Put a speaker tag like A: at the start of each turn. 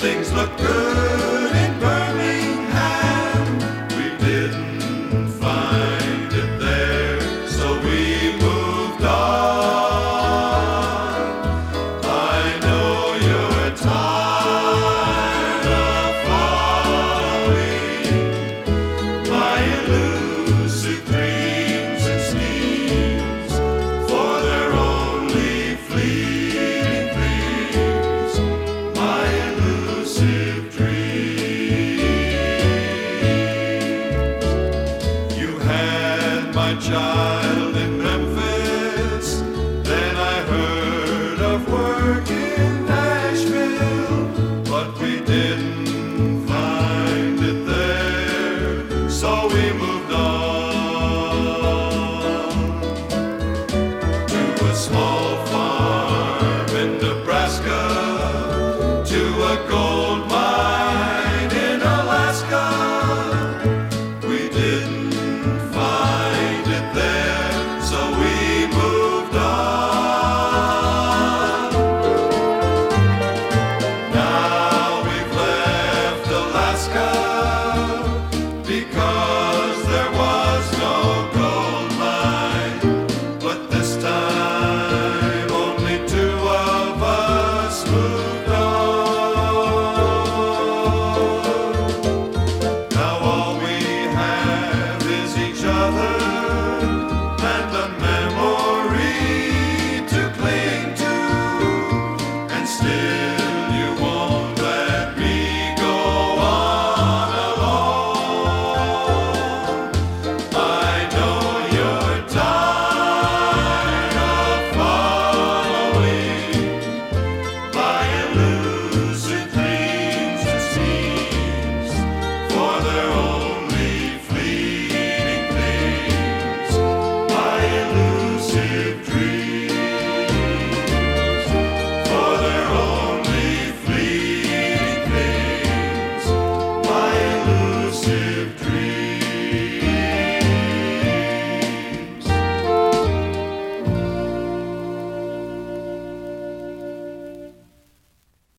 A: Things look good in Birmingham. We didn't find it there, so we moved on. I know you're tired of following my elusive dreams and schemes, for they're only fleeting dreams. My elusive dreams. You had my child in Memphis, then I heard of work in Nashville, but we didn't find it there, so we moved on to a small farm in Nebraska, to a gold